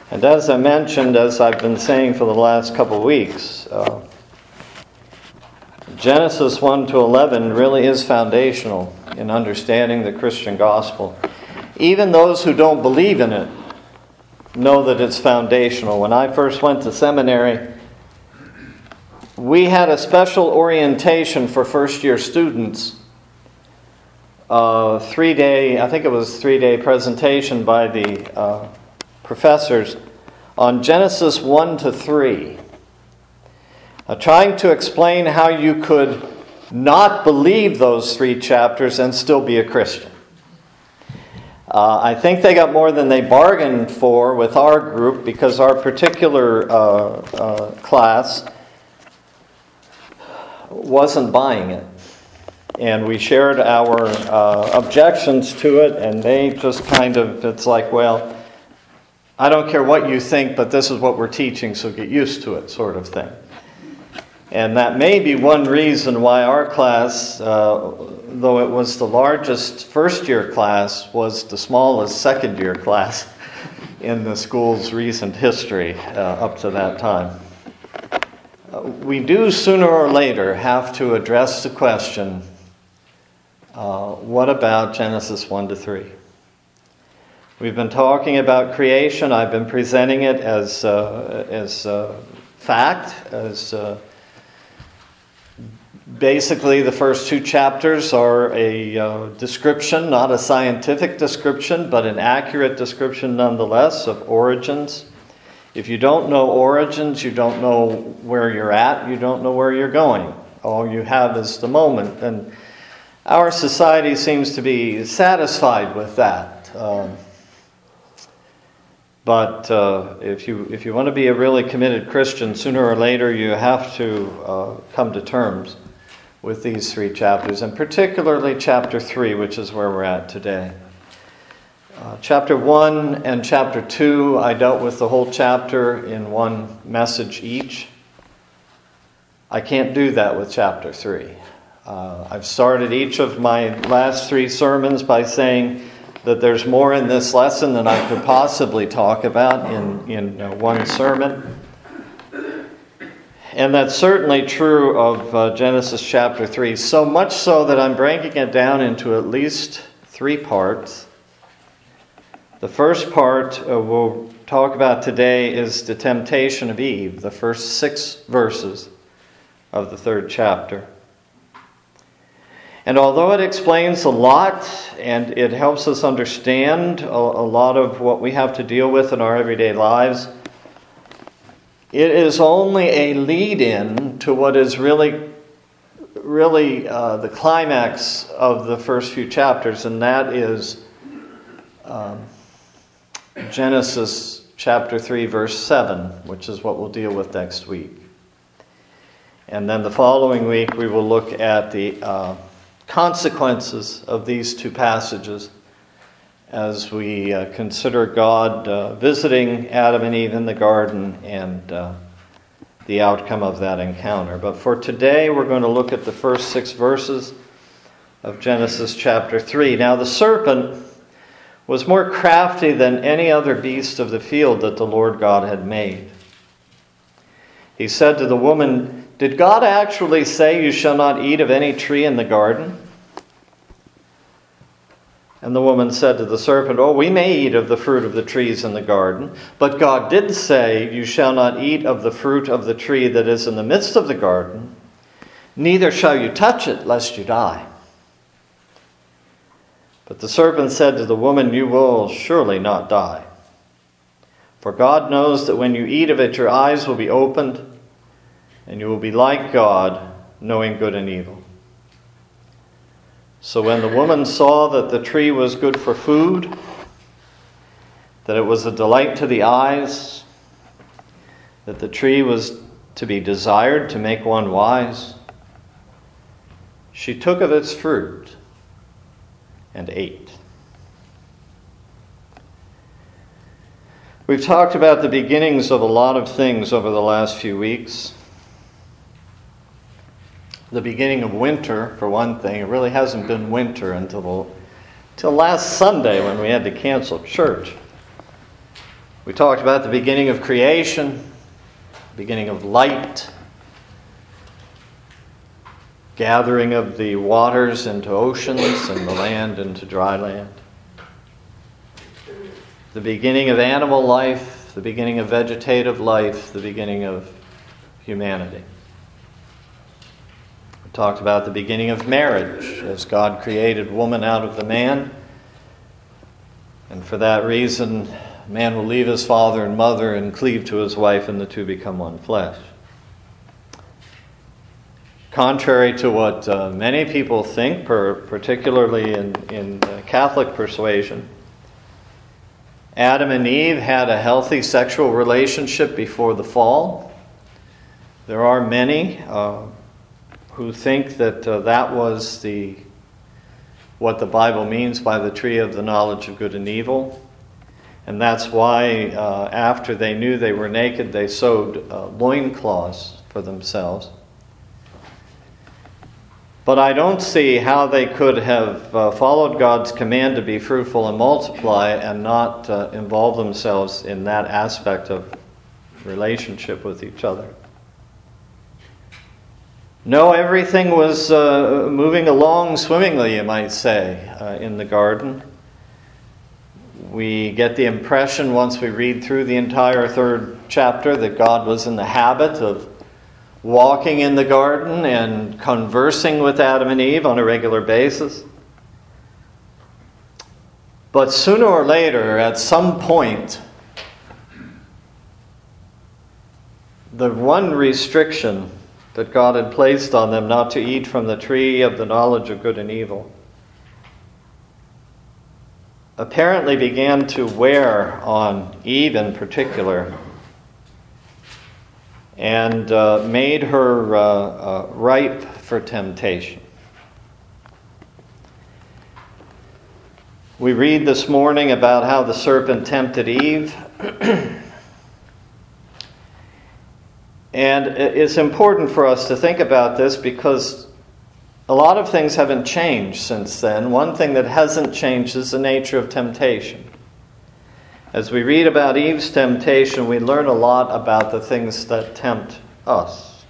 And as I mentioned, as I've been saying for the last couple of weeks, Genesis 1 to 11 really is foundational in understanding the Christian gospel. Even those who don't believe in it know that it's foundational. When I first went to seminary, we had a special orientation for first-year students. 3-day, I think it was 3-day presentation by the professors on Genesis 1 to 3. Trying to explain how you could not believe those 3 chapters and still be a Christian. I think they got more than they bargained for with our group, because our particular class wasn't buying it. And we shared our objections to it, and they just kind of, it's like, well, I don't care what you think, but this is what we're teaching, so get used to it, sort of thing. And that may be one reason why our class, though it was the largest first-year class, was the smallest second-year class in the school's recent history up to that time. We do sooner or later have to address the question, what about Genesis 1 to 3? We've been talking about creation. I've been presenting it as fact, as basically the first 2 chapters are a description, not a scientific description, but an accurate description nonetheless of origins. If you don't know origins, you don't know where you're at, you don't know where you're going. All you have is the moment. And our society seems to be satisfied with that. But if you want to be a really committed Christian, sooner or later you have to come to terms with these 3 chapters, and particularly chapter 3, which is where we're at today. Chapter 1 and chapter 2, I dealt with the whole chapter in one message each. I can't do that with chapter 3. I've started each of my last 3 sermons by saying that there's more in this lesson than I could possibly talk about in one sermon. And that's certainly true of Genesis chapter 3, so much so that I'm breaking it down into at least 3 parts. The first part we'll talk about today is the temptation of Eve, the first 6 verses of the 3rd chapter. And although it explains a lot and it helps us understand a lot of what we have to deal with in our everyday lives, it is only a lead-in to what is really the climax of the first few chapters, and that is Genesis chapter 3, verse 7, which is what we'll deal with next week. And then the following week we will look at the consequences of these 2 passages as we consider God visiting Adam and Eve in the garden and the outcome of that encounter. But for today, we're going to look at the first 6 verses of Genesis chapter 3. Now, the serpent was more crafty than any other beast of the field that the Lord God had made. He said to the woman, "Did God actually say you shall not eat of any tree in the garden?" And the woman said to the serpent, "Oh, we may eat of the fruit of the trees in the garden, but God did say, you shall not eat of the fruit of the tree that is in the midst of the garden, neither shall you touch it, lest you die." But the serpent said to the woman, "You will surely not die. For God knows that when you eat of it, your eyes will be opened, and you will be like God, knowing good and evil." So when the woman saw that the tree was good for food, that it was a delight to the eyes, that the tree was to be desired to make one wise, she took of its fruit and ate. We've talked about the beginnings of a lot of things over the last few weeks. The beginning of winter, for one thing. It really hasn't been winter until last Sunday when we had to cancel church. We talked about the beginning of creation, beginning of light, gathering of the waters into oceans and the land into dry land. The beginning of animal life, the beginning of vegetative life, the beginning of humanity. We talked about the beginning of marriage, as God created woman out of the man. And for that reason, man will leave his father and mother and cleave to his wife, and the two become one flesh. Contrary to what many people think, particularly in Catholic persuasion, Adam and Eve had a healthy sexual relationship before the fall. There are many who think that that was what the Bible means by the tree of the knowledge of good and evil. And that's why after they knew they were naked, they sewed loincloths for themselves. But I don't see how they could have followed God's command to be fruitful and multiply and not involve themselves in that aspect of relationship with each other. No, everything was moving along swimmingly, you might say, in the garden. We get the impression once we read through the entire 3rd chapter that God was in the habit of walking in the garden and conversing with Adam and Eve on a regular basis. But sooner or later, at some point, the one restriction that God had placed on them, not to eat from the tree of the knowledge of good and evil, apparently began to wear on Eve in particular, and made her ripe for temptation. We read this morning about how the serpent tempted Eve. And it's important for us to think about this because a lot of things haven't changed since then. One thing that hasn't changed is the nature of temptation. As we read about Eve's temptation, we learn a lot about the things that tempt us.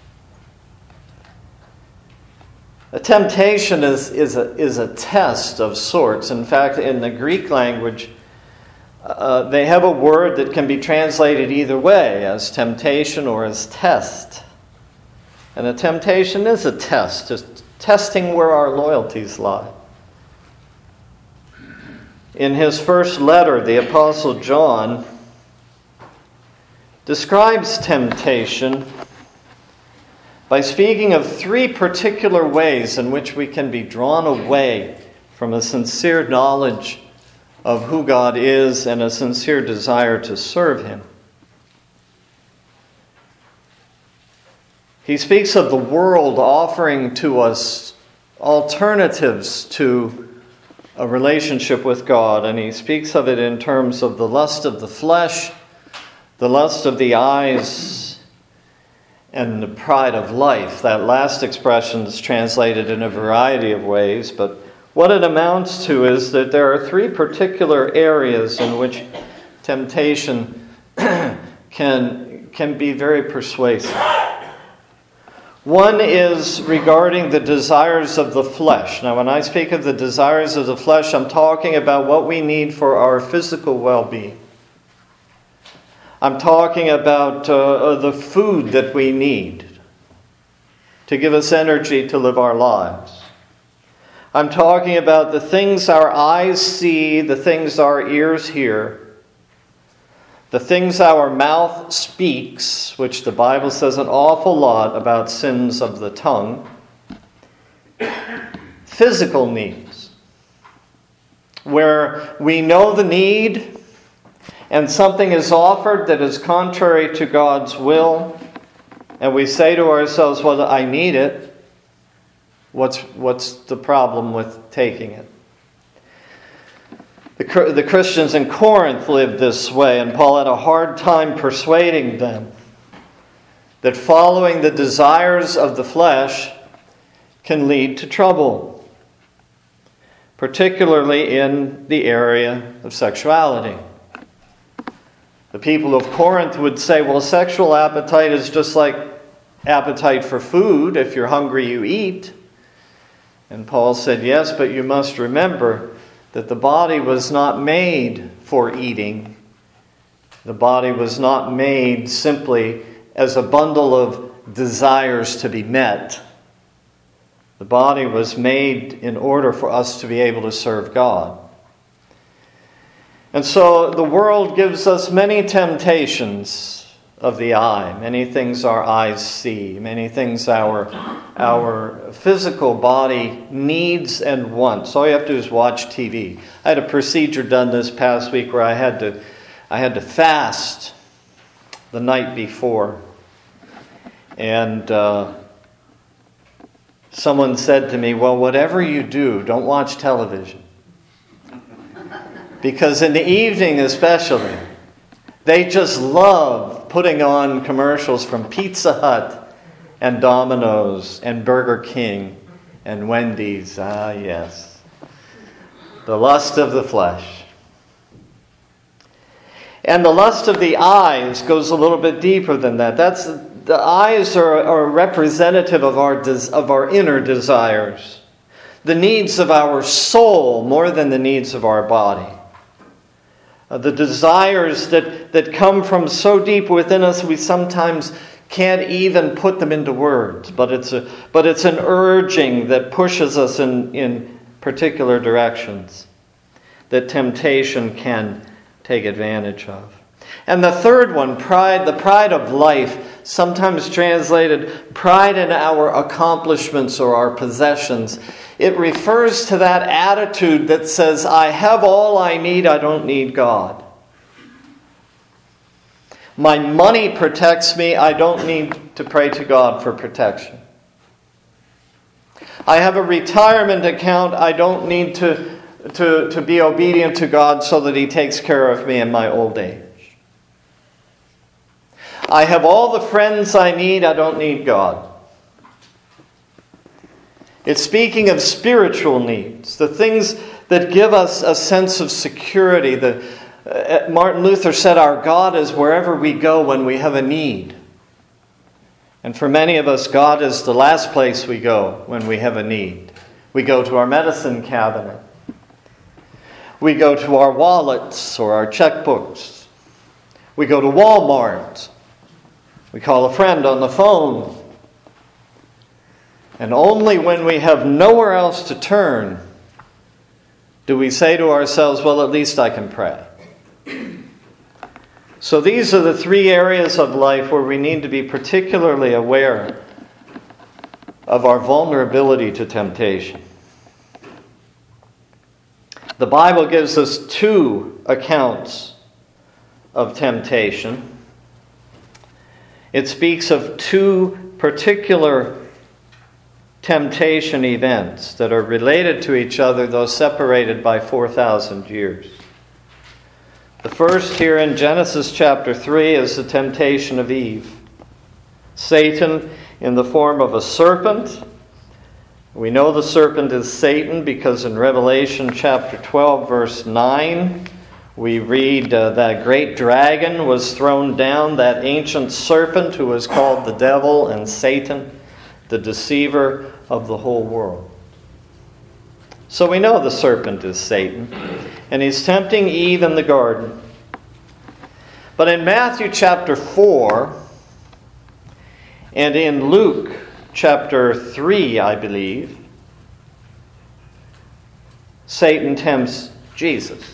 A temptation is a test of sorts. In fact, in the Greek language, they have a word that can be translated either way, as temptation or as test. And a temptation is a test, just testing where our loyalties lie. In his first letter, the Apostle John describes temptation by speaking of 3 particular ways in which we can be drawn away from a sincere knowledge of who God is and a sincere desire to serve Him. He speaks of the world offering to us alternatives to a relationship with God, and he speaks of it in terms of the lust of the flesh, the lust of the eyes, and the pride of life. That last expression is translated in a variety of ways, but what it amounts to is that there are 3 particular areas in which temptation can be very persuasive. One is regarding the desires of the flesh. Now, when I speak of the desires of the flesh, I'm talking about what we need for our physical well-being. I'm talking about the food that we need to give us energy to live our lives. I'm talking about the things our eyes see, the things our ears hear, the things our mouth speaks, which the Bible says an awful lot about sins of the tongue. Physical needs, where we know the need and something is offered that is contrary to God's will, and we say to ourselves, well, I need it. What's the problem with taking it? The Christians in Corinth lived this way, and Paul had a hard time persuading them that following the desires of the flesh can lead to trouble, particularly in the area of sexuality. The people of Corinth would say, well, sexual appetite is just like appetite for food. If you're hungry, you eat. And Paul said, yes, but you must remember that the body was not made for eating. The body was not made simply as a bundle of desires to be met. The body was made in order for us to be able to serve God. And so the world gives us many temptations of the eye, many things our eyes see, many things our physical body needs and wants. All you have to do is watch TV. I had a procedure done this past week where I had to fast the night before. And someone said to me, well, whatever you do, don't watch television. Because in the evening especially, they just love putting on commercials from Pizza Hut and Domino's and Burger King and Wendy's. Ah, yes. The lust of the flesh. And the lust of the eyes goes a little bit deeper than that. The eyes are representative of our inner desires, the needs of our soul more than the needs of our body. The desires that come from so deep within us, we sometimes can't even put them into words. But it's an urging that pushes us in particular directions that temptation can take advantage of. And the third one, pride, the pride of life, sometimes translated pride in our accomplishments or our possessions. It refers to that attitude that says, I have all I need, I don't need God. My money protects me, I don't need to pray to God for protection. I have a retirement account, I don't need to be obedient to God so that He takes care of me in my old age. I have all the friends I need, I don't need God. It's speaking of spiritual needs, the things that give us a sense of security. Martin Luther said our God is wherever we go when we have a need. And for many of us, God is the last place we go when we have a need. We go to our medicine cabinet. We go to our wallets or our checkbooks. We go to Walmart. We call a friend on the phone. And only when we have nowhere else to turn do we say to ourselves, well, at least I can pray. So these are the three areas of life where we need to be particularly aware of our vulnerability to temptation. The Bible gives us two accounts of temptation. It speaks of two particular temptation events that are related to each other, though separated by 4,000 years. The first here in Genesis chapter 3 is the temptation of Eve. Satan in the form of a serpent. We know the serpent is Satan because in Revelation chapter 12 verse 9 we read that great dragon was thrown down, that ancient serpent who is called the devil and Satan, the deceiver of the whole world. So we know the serpent is Satan, and he's tempting Eve in the garden. But in Matthew chapter 4 and in Luke chapter 3, I believe, Satan tempts Jesus.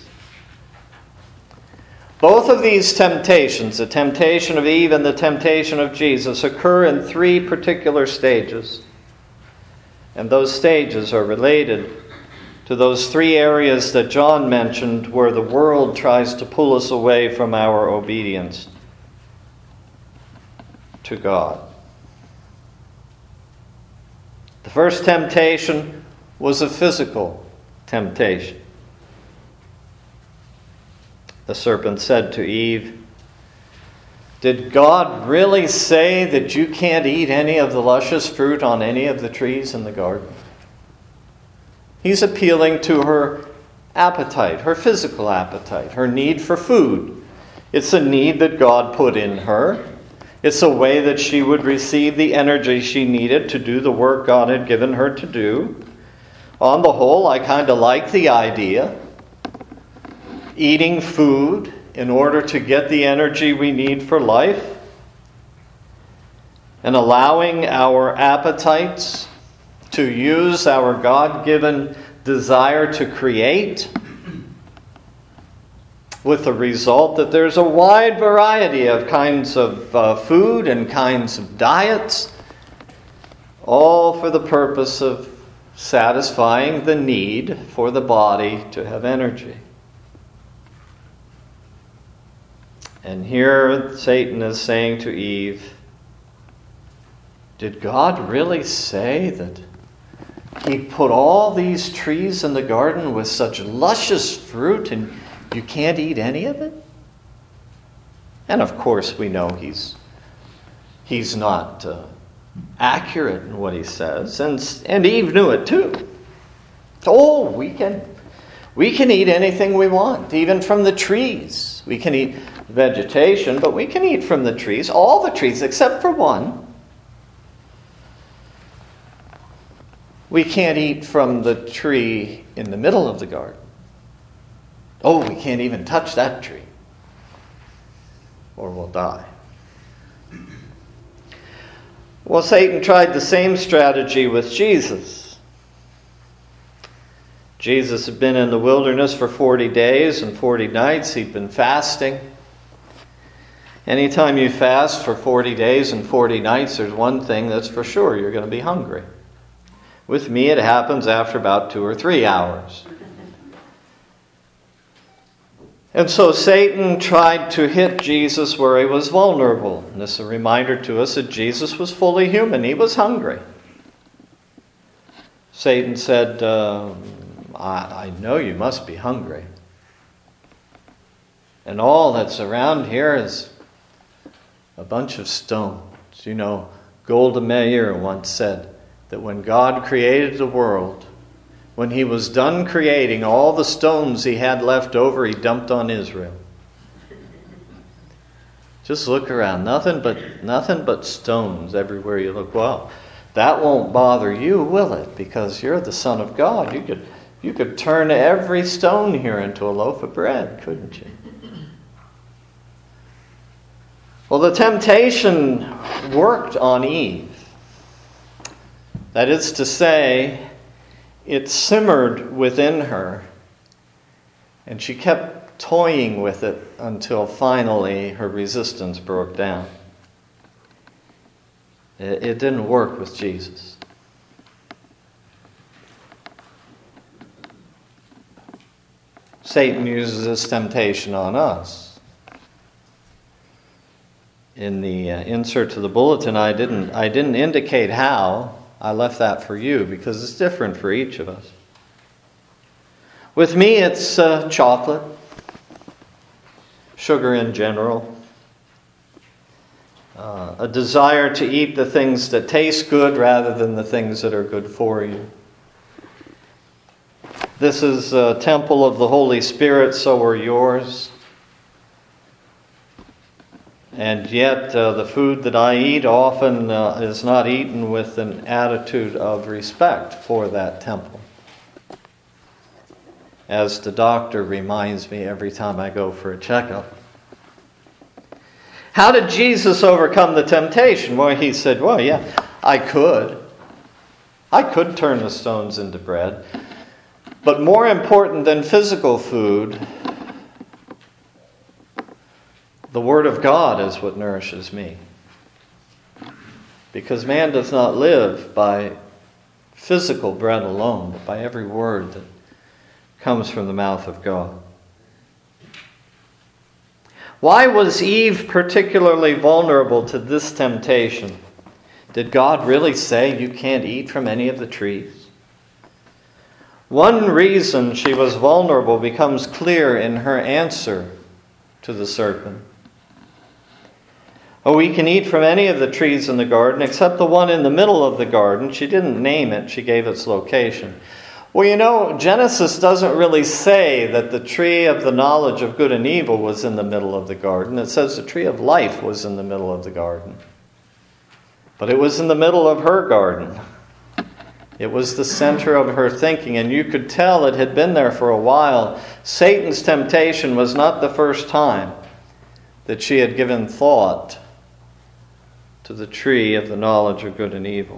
Both of these temptations, the temptation of Eve and the temptation of Jesus, occur in three particular stages. And those stages are related to those three areas that John mentioned where the world tries to pull us away from our obedience to God. The first temptation was a physical temptation. The serpent said to Eve, "Did God really say that you can't eat any of the luscious fruit on any of the trees in the garden?" He's appealing to her appetite, her physical appetite, her need for food. It's a need that God put in her. It's a way that she would receive the energy she needed to do the work God had given her to do. On the whole, I kind of like the idea. Eating food in order to get the energy we need for life. And allowing our appetites to use our God-given desire to create, with the result that there's a wide variety of kinds of food and kinds of diets, all for the purpose of satisfying the need for the body to have energy. And here Satan is saying to Eve, did God really say that He put all these trees in the garden with such luscious fruit and you can't eat any of it? And of course we know he's not accurate in what he says. And Eve knew it too. Oh, we can eat anything we want, even from the trees. We can eat vegetation, but we can eat from the trees, all the trees except for one. We can't eat from the tree in the middle of the garden. Oh, we can't even touch that tree, or we'll die. Well, Satan tried the same strategy with Jesus. Jesus had been in the wilderness for 40 days and 40 nights. He'd been fasting. Anytime you fast for 40 days and 40 nights, there's one thing that's for sure: you're going to be hungry. With me, it happens after about 2 or 3 hours. And so Satan tried to hit Jesus where he was vulnerable. And this is a reminder to us that Jesus was fully human. He was hungry. Satan said, I know you must be hungry. And all that's around here is a bunch of stones. You know, Golda Meir once said that when God created the world, when He was done creating, all the stones He had left over, He dumped on Israel. Just look around. Nothing but stones everywhere you look. Well, that won't bother you, will it? Because you're the Son of God. You could turn every stone here into a loaf of bread, couldn't you? Well, the temptation worked on Eve. That is to say, it simmered within her, and she kept toying with it until finally her resistance broke down. It didn't work with Jesus. Satan uses this temptation on us. In the insert to the bulletin, I didn't indicate how. I left that for you because it's different for each of us. With me, it's chocolate, sugar in general, a desire to eat the things that taste good rather than the things that are good for you. This is a temple of the Holy Spirit, so are yours. And yet, the food that I eat often is not eaten with an attitude of respect for that temple. As the doctor reminds me every time I go for a checkup. How did Jesus overcome the temptation? Well, He said, well, yeah, I could. I could turn the stones into bread. But more important than physical food, the Word of God is what nourishes me. Because man does not live by physical bread alone, but by every word that comes from the mouth of God. Why was Eve particularly vulnerable to this temptation? Did God really say you can't eat from any of the trees? One reason she was vulnerable becomes clear in her answer to the serpent. Oh, we can eat from any of the trees in the garden except the one in the middle of the garden. She didn't name it, she gave its location. Well, Genesis doesn't really say that the tree of the knowledge of good and evil was in the middle of the garden. It says the tree of life was in the middle of the garden. But it was in the middle of her garden. It was the center of her thinking, and you could tell it had been there for a while. Satan's temptation was not the first time that she had given thought to the tree of the knowledge of good and evil.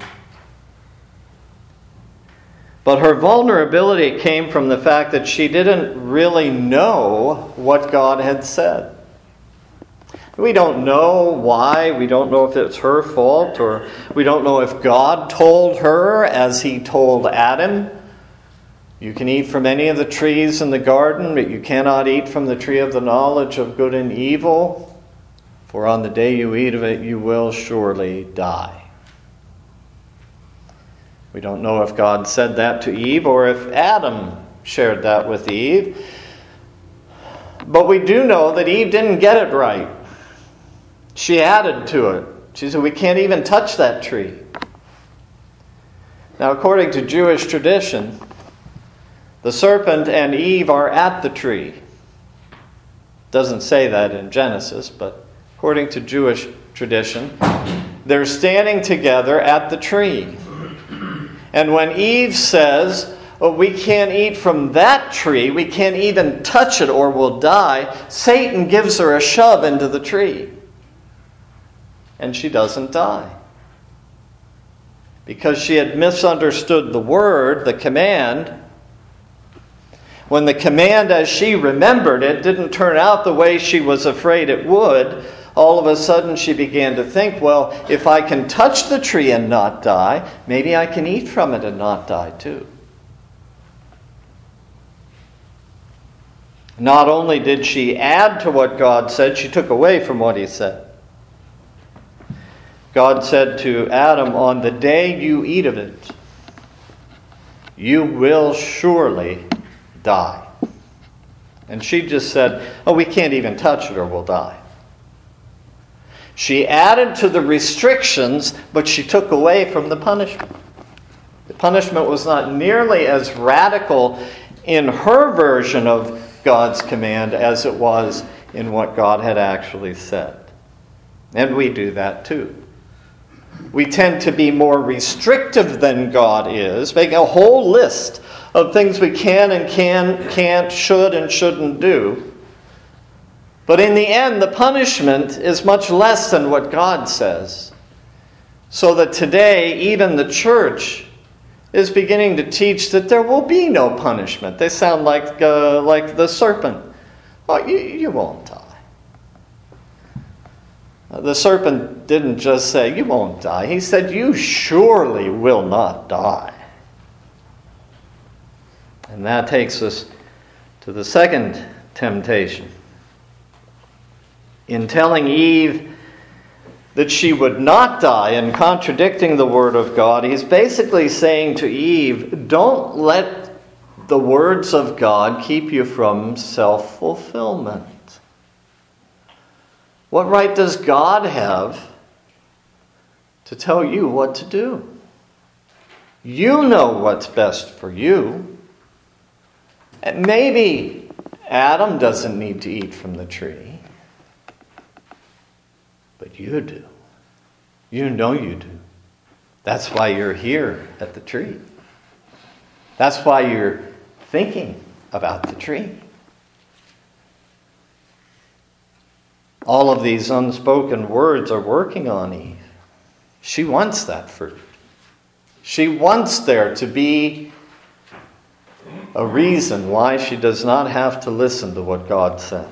But her vulnerability came from the fact that she didn't really know what God had said. We don't know why. We don't know if it's her fault, or we don't know if God told her as he told Adam, you can eat from any of the trees in the garden, but you cannot eat from the tree of the knowledge of good and evil, for on the day you eat of it, you will surely die. We don't know if God said that to Eve or if Adam shared that with Eve. But we do know that Eve didn't get it right. She added to it. She said, we can't even touch that tree. Now, according to Jewish tradition, the serpent and Eve are at the tree. Doesn't say that in Genesis, but according to Jewish tradition, they're standing together at the tree. And when Eve says, we can't eat from that tree, we can't even touch it or we'll die, Satan gives her a shove into the tree. And she doesn't die. Because she had misunderstood the word, the command. When the command, as she remembered it, didn't turn out the way she was afraid it would, all of a sudden she began to think, well, if I can touch the tree and not die, maybe I can eat from it and not die too. Not only did she add to what God said, she took away from what he said. God said to Adam, on the day you eat of it, you will surely die. And she just said, we can't even touch it or we'll die. She added to the restrictions, but she took away from the punishment. The punishment was not nearly as radical in her version of God's command as it was in what God had actually said. And we do that too. We tend to be more restrictive than God is, making a whole list of things we can and can't, should and shouldn't do. But in the end, the punishment is much less than what God says. So that today, even the church is beginning to teach that there will be no punishment. They sound like the serpent. You won't die. The serpent didn't just say, you won't die. He said, you surely will not die. And that takes us to the second temptation. In telling Eve that she would not die and contradicting the Word of God, he's basically saying to Eve, don't let the words of God keep you from self-fulfillment. What right does God have to tell you what to do? You know what's best for you. And maybe Adam doesn't need to eat from the tree. But you do. You know you do. That's why you're here at the tree. That's why you're thinking about the tree. All of these unspoken words are working on Eve. She wants that fruit. She wants there to be a reason why she does not have to listen to what God said.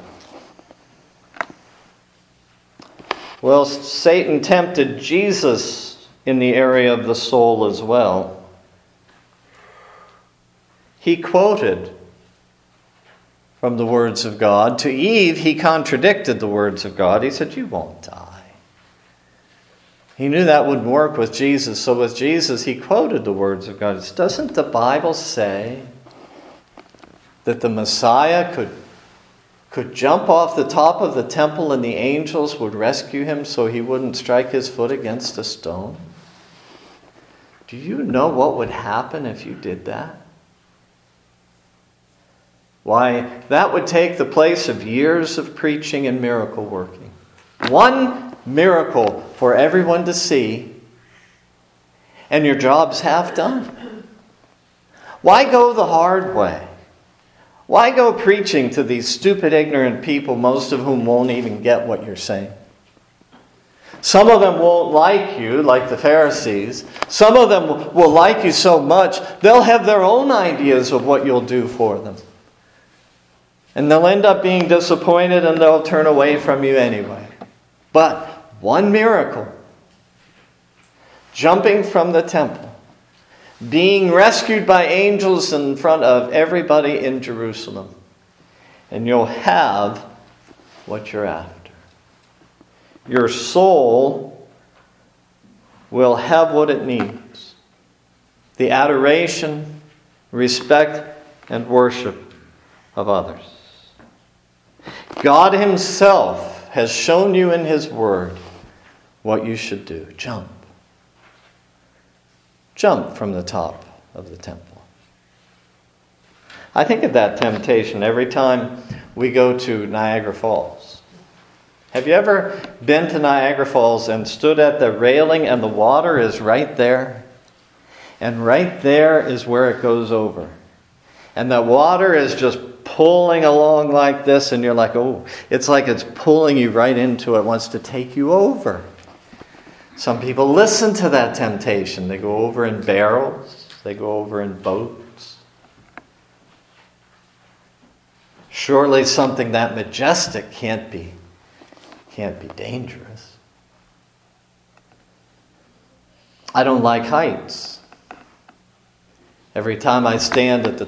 Well, Satan tempted Jesus in the area of the soul as well. He quoted from the words of God. To Eve, he contradicted the words of God. He said, you won't die. He knew that wouldn't work with Jesus, so with Jesus, he quoted the words of God. Doesn't the Bible say that the Messiah could jump off the top of the temple and the angels would rescue him so he wouldn't strike his foot against a stone? Do you know what would happen if you did that? Why, that would take the place of years of preaching and miracle working. One miracle for everyone to see, and your job's half done. Why go the hard way? Why go preaching to these stupid, ignorant people, most of whom won't even get what you're saying? Some of them won't like you, like the Pharisees. Some of them will like you so much, they'll have their own ideas of what you'll do for them. And they'll end up being disappointed and they'll turn away from you anyway. But one miracle, jumping from the temple, being rescued by angels in front of everybody in Jerusalem, and you'll have what you're after. Your soul will have what it needs. The adoration, respect, and worship of others. God Himself has shown you in His Word what you should do. Jump. Jump from the top of the temple. I think of that temptation every time we go to Niagara Falls. Have you ever been to Niagara Falls and stood at the railing and the water is right there? And right there is where it goes over. And the water is just pulling along like this, and you're like, oh, it's like it's pulling you right into it, wants to take you over. Some people listen to that temptation. They go over in barrels. They go over in boats. Surely something that majestic can't be dangerous. I don't like heights. Every time I stand at the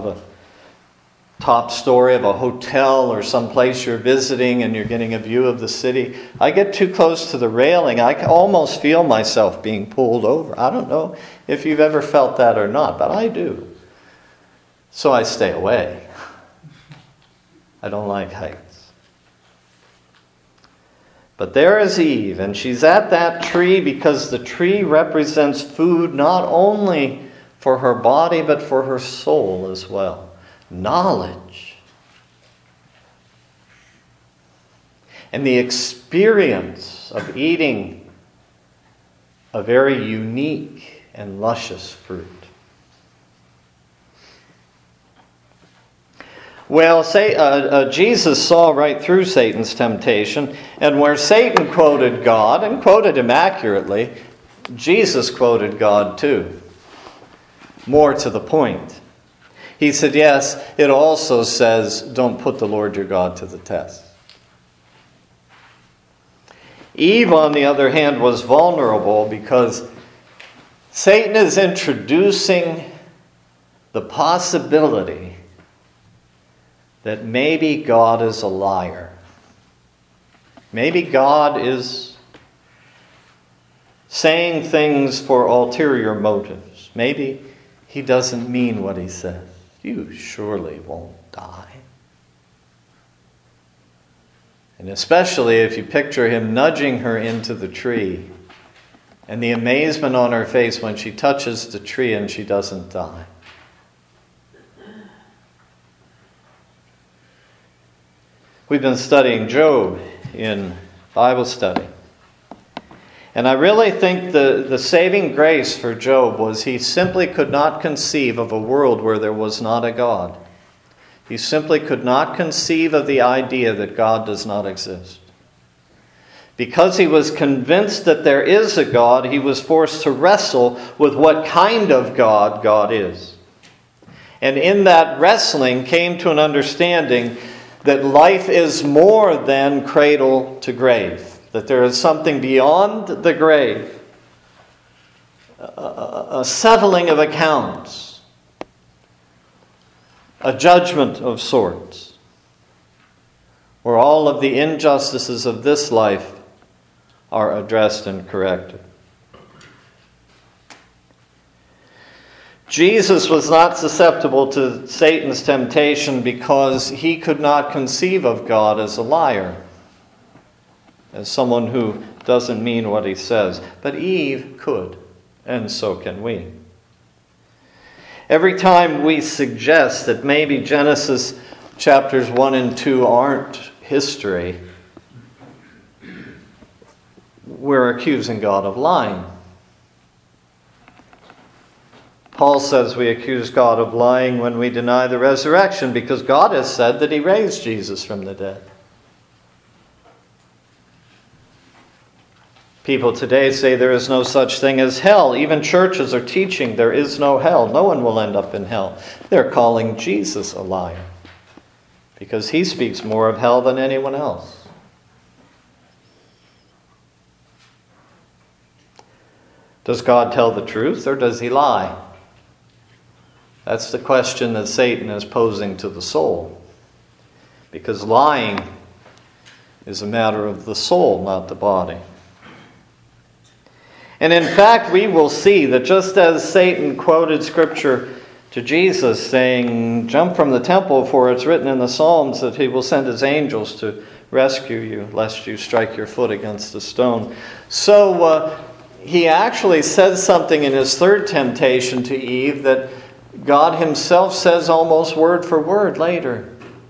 top story of a hotel or some place you're visiting and you're getting a view of the city, I get too close to the railing. I can almost feel myself being pulled over. I don't know if you've ever felt that or not, but I do. So I stay away. I don't like heights. But there is Eve, and she's at that tree because the tree represents food not only for her body but for her soul as well. Knowledge. And the experience of eating a very unique and luscious fruit. Well, Jesus saw right through Satan's temptation, and where Satan quoted God, and quoted Him accurately, Jesus quoted God too. More to the point. He said, yes, it also says, don't put the Lord your God to the test. Eve, on the other hand, was vulnerable because Satan is introducing the possibility that maybe God is a liar. Maybe God is saying things for ulterior motives. Maybe He doesn't mean what He says. You surely won't die. And especially if you picture Him nudging her into the tree and the amazement on her face when she touches the tree and she doesn't die. We've been studying Job in Bible study. And I really think the saving grace for Job was he simply could not conceive of a world where there was not a God. He simply could not conceive of the idea that God does not exist. Because he was convinced that there is a God, he was forced to wrestle with what kind of God God is. And in that wrestling came to an understanding that life is more than cradle to grave. That there is something beyond the grave, a settling of accounts, a judgment of sorts, where all of the injustices of this life are addressed and corrected. Jesus was not susceptible to Satan's temptation because he could not conceive of God as a liar, as someone who doesn't mean what he says. But Eve could, and so can we. Every time we suggest that maybe Genesis chapters 1 and 2 aren't history, we're accusing God of lying. Paul says we accuse God of lying when we deny the resurrection because God has said that He raised Jesus from the dead. People today say there is no such thing as hell. Even churches are teaching there is no hell. No one will end up in hell. They're calling Jesus a liar because He speaks more of hell than anyone else. Does God tell the truth or does He lie? That's the question that Satan is posing to the soul. Because lying is a matter of the soul, not the body. And in fact, we will see that just as Satan quoted Scripture to Jesus saying, "Jump from the temple, for it's written in the Psalms that He will send His angels to rescue you, lest you strike your foot against a stone." So he actually says something in his third temptation to Eve that God Himself says almost word for word later.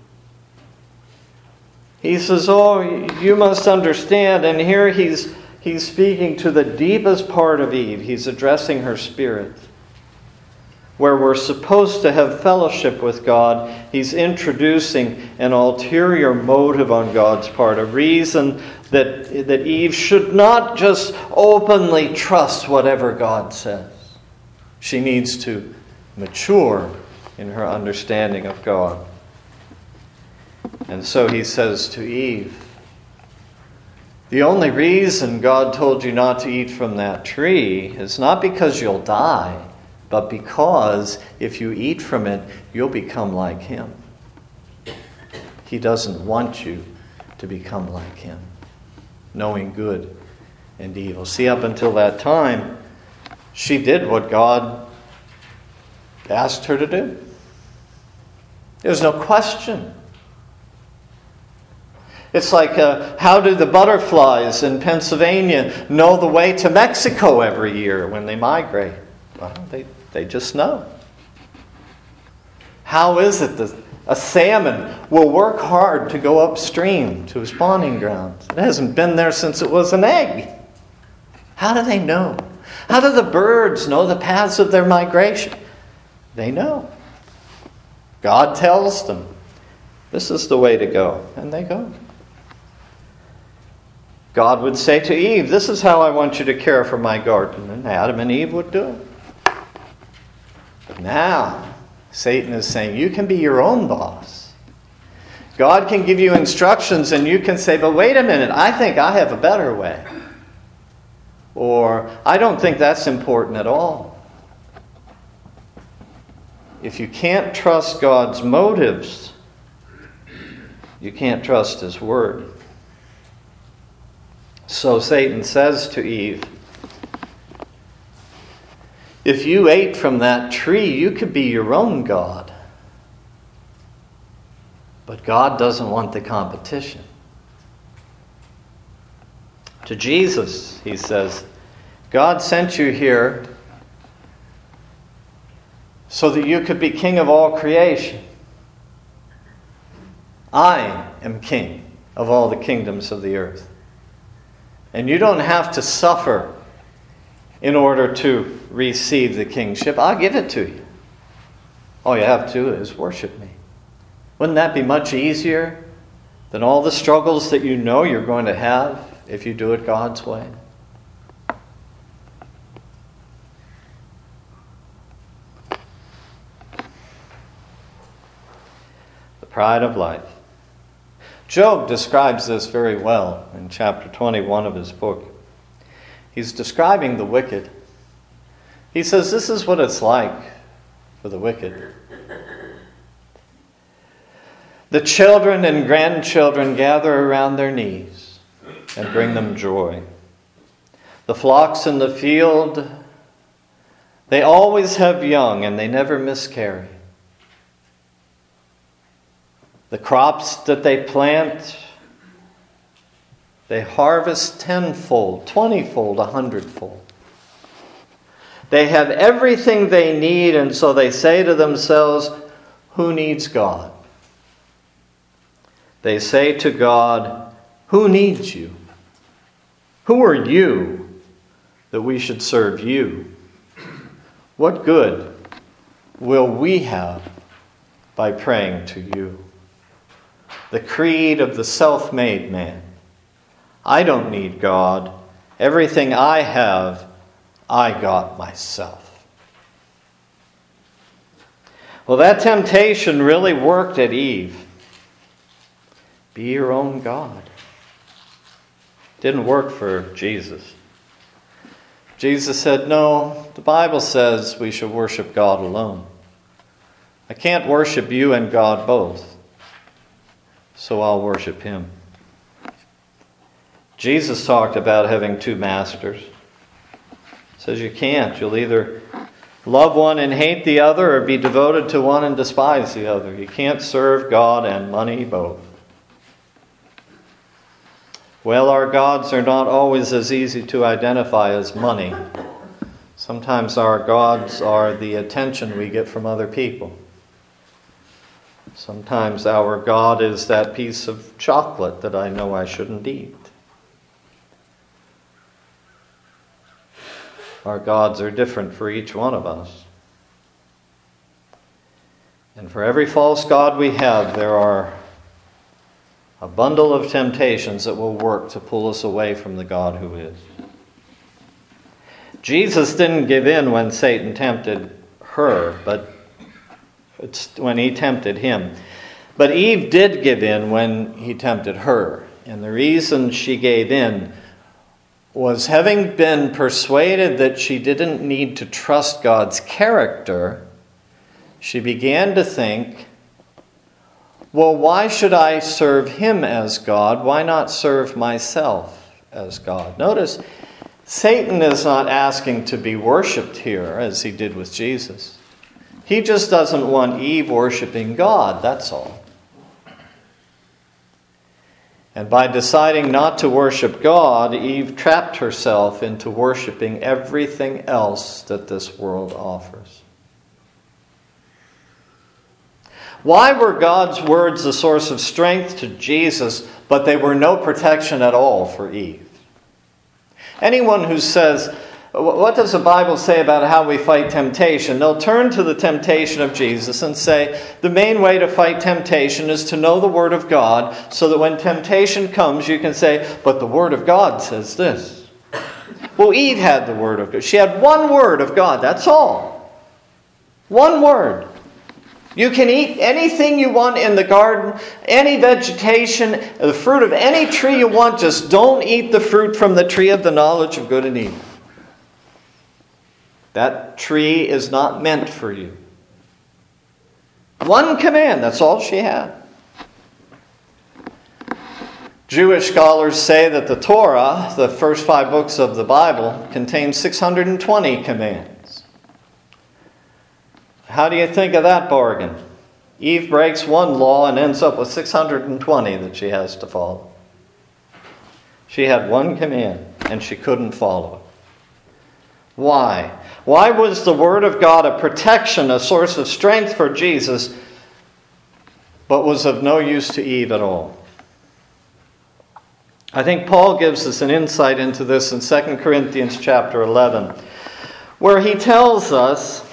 He says, "Oh, you must understand," and here he's speaking to the deepest part of Eve. He's addressing her spirit. Where we're supposed to have fellowship with God, He's introducing an ulterior motive on God's part, a reason that Eve should not just openly trust whatever God says. She needs to mature in her understanding of God. And so he says to Eve, the only reason God told you not to eat from that tree is not because you'll die, but because if you eat from it, you'll become like Him. He doesn't want you to become like Him, knowing good and evil. See, up until that time, she did what God asked her to do. There's no question. It's like, how do the butterflies in Pennsylvania know the way to Mexico every year when they migrate? Well, they just know. How is it that a salmon will work hard to go upstream to a spawning ground? It hasn't been there since it was an egg. How do they know? How do the birds know the paths of their migration? They know. God tells them, this is the way to go, and they go. God would say to Eve, this is how I want you to care for my garden, and Adam and Eve would do it. But now, Satan is saying, you can be your own boss. God can give you instructions, and you can say, but wait a minute, I think I have a better way. Or, I don't think that's important at all. If you can't trust God's motives, you can't trust His word. So Satan says to Eve, if you ate from that tree, you could be your own God. But God doesn't want the competition. To Jesus, he says, God sent you here so that you could be king of all creation. I am king of all the kingdoms of the earth. And you don't have to suffer in order to receive the kingship. I'll give it to you. All you have to do is worship me. Wouldn't that be much easier than all the struggles that you know you're going to have if you do it God's way? The pride of life. Job describes this very well in chapter 21 of his book. He's describing the wicked. He says this is what it's like for the wicked. The children and grandchildren gather around their knees and bring them joy. The flocks in the field, they always have young and they never miscarry. The crops that they plant, they harvest tenfold, 20-fold, 100-fold. They have everything they need, and so they say to themselves, who needs God? They say to God, who needs you? Who are you that we should serve you? What good will we have by praying to you? The creed of the self-made man. I don't need God. Everything I have, I got myself. Well, that temptation really worked at Eve. Be your own God. Didn't work for Jesus. Jesus said, no, the Bible says we should worship God alone. I can't worship you and God both, so I'll worship him. Jesus talked about having two masters. He says you can't. You'll either love one and hate the other, or be devoted to one and despise the other. You can't serve God and money both. Well, our gods are not always as easy to identify as money. Sometimes our gods are the attention we get from other people. Sometimes our God is that piece of chocolate that I know I shouldn't eat. Our gods are different for each one of us. And for every false god we have, there are a bundle of temptations that will work to pull us away from the God who is. Jesus didn't give in when Satan tempted her, but it's when he tempted him. But Eve did give in when he tempted her. And the reason she gave in was, having been persuaded that she didn't need to trust God's character, she began to think, well, why should I serve him as God? Why not serve myself as God? Notice, Satan is not asking to be worshipped here as he did with Jesus. He just doesn't want Eve worshiping God, that's all. And by deciding not to worship God, Eve trapped herself into worshiping everything else that this world offers. Why were God's words a source of strength to Jesus, but they were no protection at all for Eve? Anyone who says, what does the Bible say about how we fight temptation? They'll turn to the temptation of Jesus and say, the main way to fight temptation is to know the Word of God, so that when temptation comes, you can say, but the Word of God says this. Well, Eve had the Word of God. She had one Word of God, that's all. One Word. You can eat anything you want in the garden, any vegetation, the fruit of any tree you want, just don't eat the fruit from the tree of the knowledge of good and evil. That tree is not meant for you. One command, that's all she had. Jewish scholars say that the Torah, the first 5 books of the Bible, contains 620 commands. How do you think of that bargain? Eve breaks one law and ends up with 620 that she has to follow. She had one command and she couldn't follow it. Why? Why was the Word of God a protection, a source of strength for Jesus, but was of no use to Eve at all? I think Paul gives us an insight into this in 2 Corinthians chapter 11, where he tells us,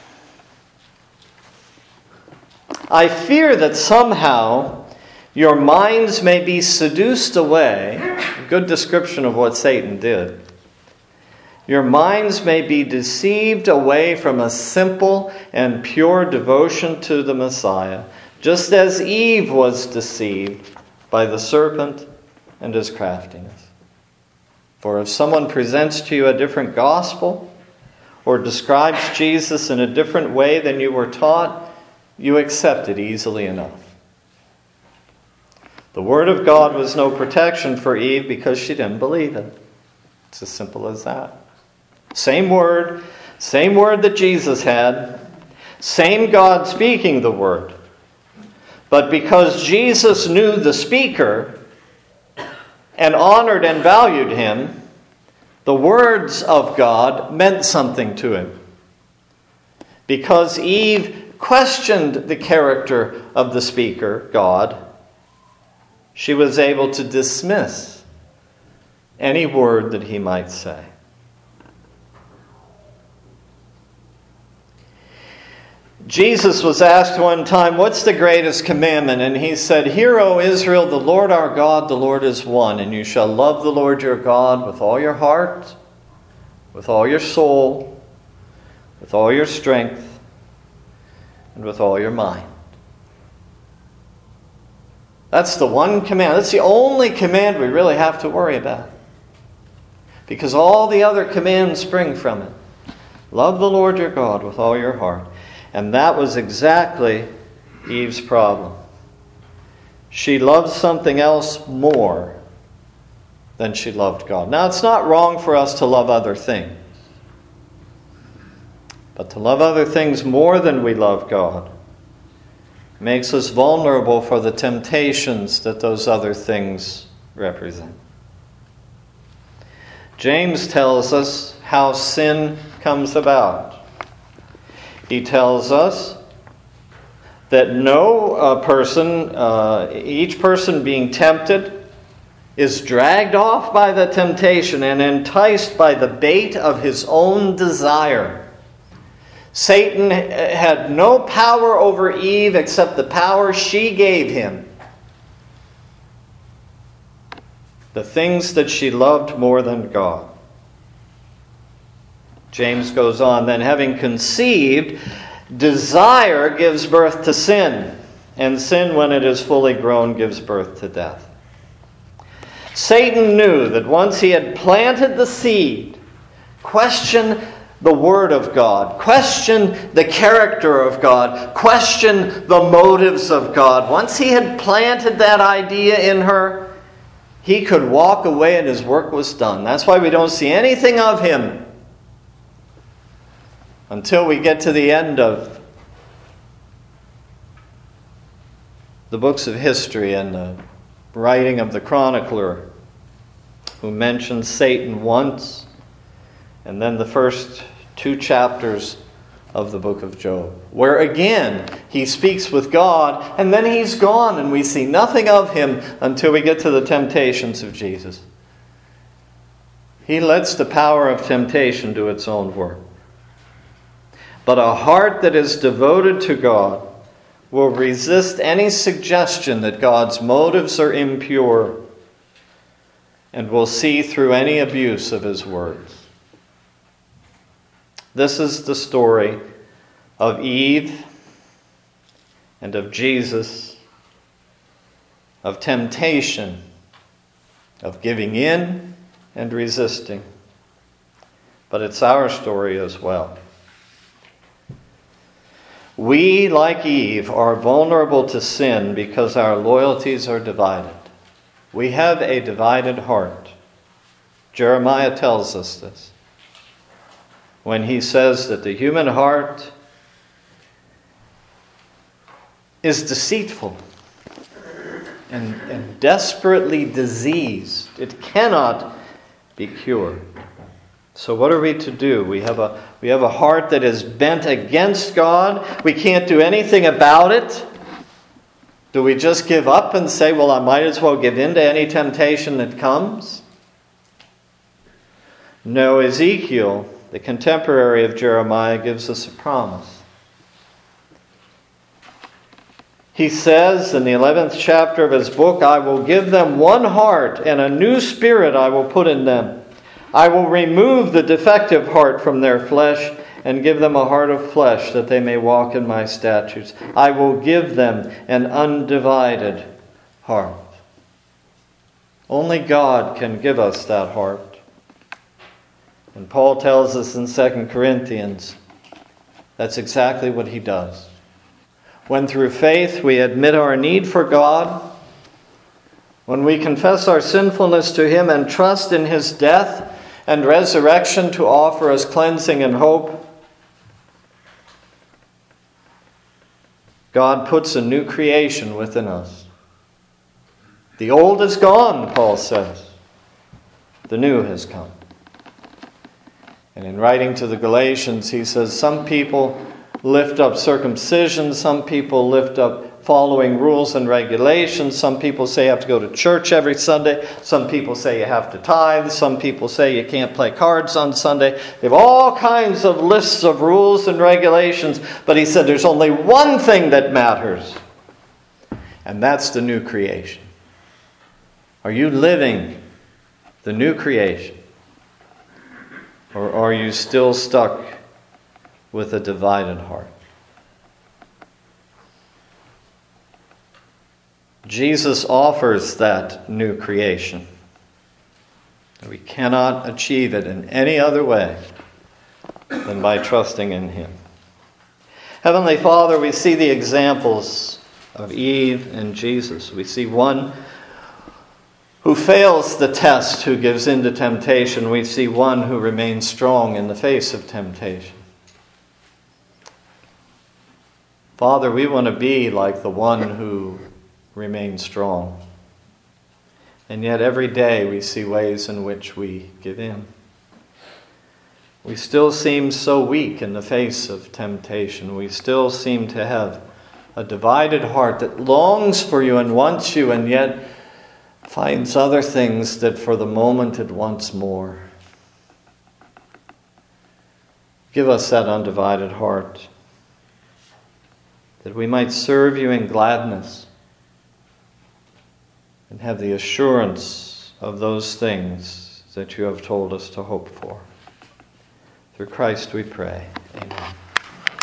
I fear that somehow your minds may be seduced away. A good description of what Satan did. Your minds may be deceived away from a simple and pure devotion to the Messiah, just as Eve was deceived by the serpent and his craftiness. For if someone presents to you a different gospel, or describes Jesus in a different way than you were taught, you accept it easily enough. The Word of God was no protection for Eve because she didn't believe it. It's as simple as that. Same word that Jesus had, same God speaking the Word. But because Jesus knew the speaker and honored and valued him, The words of God meant something to him. Because Eve questioned the character of the speaker, God, she was able to dismiss any word that he might say. Jesus was asked one time, what's the greatest commandment? And he said, Hear, O Israel, the Lord our God, the Lord is one. And you shall love the Lord your God with all your heart, with all your soul, with all your strength, and with all your mind. That's the one command. That's the only command we really have to worry about. Because all the other commands spring from it. Love the Lord your God with all your heart. And that was exactly Eve's problem. She loved something else more than she loved God. Now, it's not wrong for us to love other things. But to love other things more than we love God makes us vulnerable for the temptations that those other things represent. James tells us how sin comes about. He tells us that each person being tempted is dragged off by the temptation and enticed by the bait of his own desire. Satan had no power over Eve except the power she gave him. The things that she loved more than God. James goes on, then having conceived, desire gives birth to sin, and sin, when it is fully grown, gives birth to death. Satan knew that once he had planted the seed, question the Word of God, question the character of God, question the motives of God. Once he had planted that idea in her, he could walk away and his work was done. That's why we don't see anything of him until we get to the end of the books of history and the writing of the chronicler, who mentions Satan once, and then the first 2 chapters of the book of Job, where again he speaks with God, and then he's gone, and we see nothing of him until we get to the temptations of Jesus. He lets the power of temptation do its own work. But a heart that is devoted to God will resist any suggestion that God's motives are impure and will see through any abuse of his words. This is the story of Eve and of Jesus, of temptation, of giving in and resisting. But it's our story as well. We, like Eve, are vulnerable to sin because our loyalties are divided. We have a divided heart. Jeremiah tells us this when he says that the human heart is deceitful and desperately diseased. It cannot be cured. So what are we to do? We have a heart that is bent against God. We can't do anything about it. Do we just give up and say, well, I might as well give in to any temptation that comes? No, Ezekiel, the contemporary of Jeremiah, gives us a promise. He says in the 11th chapter of his book, I will give them one heart, and a new spirit I will put in them. I will remove the defective heart from their flesh and give them a heart of flesh that they may walk in my statutes. I will give them an undivided heart. Only God can give us that heart. And Paul tells us in 2 Corinthians, that's exactly what he does. When through faith we admit our need for God, when we confess our sinfulness to him and trust in his death and resurrection to offer us cleansing and hope, God puts a new creation within us. The old is gone, Paul says. The new has come. And in writing to the Galatians, he says, some people lift up circumcision, some people lift up following rules and regulations, some people say you have to go to church every Sunday, some people say you have to tithe, some people say you can't play cards on Sunday. They have all kinds of lists of rules and regulations, but he said there's only one thing that matters, and that's the new creation. Are you living the new creation? Or are you still stuck with a divided heart? Jesus offers that new creation. We cannot achieve it in any other way than by trusting in Him. Heavenly Father, we see the examples of Eve and Jesus. We see one who fails the test, who gives in to temptation. We see one who remains strong in the face of temptation. Father, we want to be like the one who remains strong. And yet every day we see ways in which we give in. We still seem so weak in the face of temptation. We still seem to have a divided heart that longs for you and wants you, and yet finds other things that for the moment it wants more. Give us that undivided heart, that we might serve you in gladness and have the assurance of those things that you have told us to hope for. Through Christ we pray. Amen.